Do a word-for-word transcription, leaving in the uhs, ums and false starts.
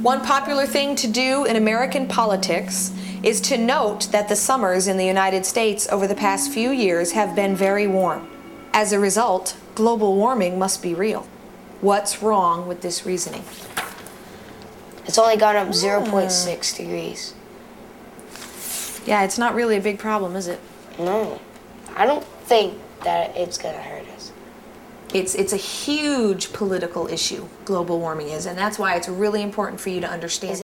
One popular thing to do in American politics is to note that the summers in the United States over the past few years have been very warm. As a result, global warming must be real. What's wrong with this reasoning? It's only gone up zero point six degrees. Yeah, it's not really a big problem, is it? No, I don't think that it's gonna hurt us. It's, it's a huge political issue, global warming is, and that's why it's really important for you to understand.